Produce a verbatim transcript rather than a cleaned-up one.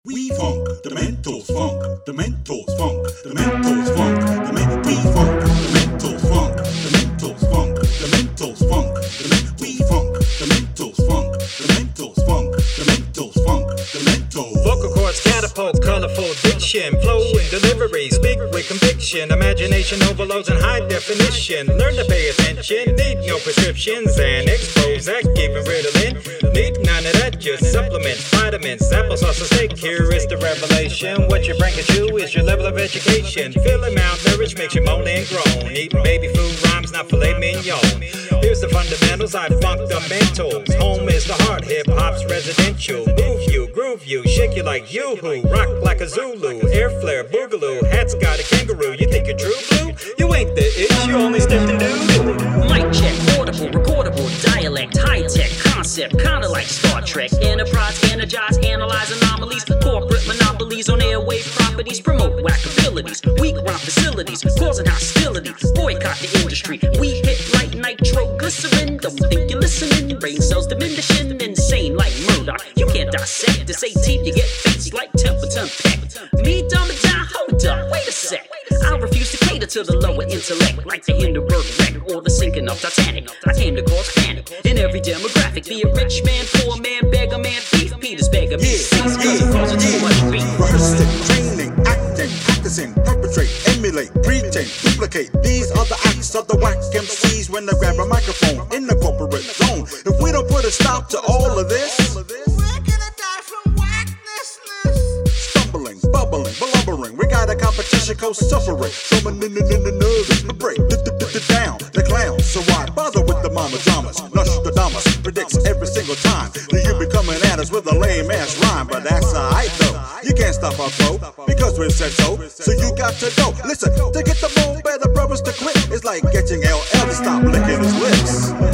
We funk, the Mentos funk, the Mentos funk, the Mentos funk, the men we funk, the Mentos funk, the Mentos funk, the Mentos funk, the men we funk, the Mentos funk, the Mentos funk, the Mentos funk, the Mentos. Vocal cords catapult, colorful diction, flow and delivery, speak with conviction, imagination overloads and high definition. Learn to pay attention, need no prescriptions and Prozac, even Ritalin. Need none of that, just supplements, vitamins, applesauce and steak. Here is the revelation. What your brain can chew is your level of education. Feeling malnourished makes you moan and groan. Eating baby food rhymes, not filet mignon. Here's the fundamentals, I fundamentals. Home is the heart, hip hop's residential. Move you, groove you, shake you like yoo-hoo. Rock like a Zulu, air flare, boogaloo. Hat's got a kangaroo, you think you're true blue? You ain't the itch, you only step to do. Mic check, audible, recordable, dialect, high-tech, concept, kinda like Star Trek. Enterprise, energize, analyze anomalies. Corporate monopolies on airwave properties. Promote whack abilities, weak rhyme facilities, causing hostility. Boycott the industry, we hit like nitroglycerin. Don't think you're listening, brain cells diminishing. Insane like Murdoch, you can't dissect. This eighteen, you get faced like Templeton Peck. Me, dumb and down, hold up, wait a sec. I refuse to cater to the lower intellect, like the Hindenburg wreck or the sinking of Titanic. I came to cause panic in every demographic. Be a rich man, poor man, beggar man, thief. Peter's beggar, me, cease, cause it causes too much beef. Rehearsing, training, acting, practicing, perpetrate, emulate, pretend, duplicate. These are the acts of the whack M Cs when they grab a microphone in the corporate zone. If we don't put a stop to all of this, we're gonna die from whacknessness. Stumbling, bubbling, blubbering. We got a competition called suffering. Someone in the nervous, a break, down, the clowns. So why bother with the mama dramas? Nostradamus predicts every single time that you be coming at us with a lame ass rhyme. But that's alright though, you can't stop our flow because we said so. So you got to go. Listen, to get the bone better brothers to quit, it's like getting L L to stop licking his lips.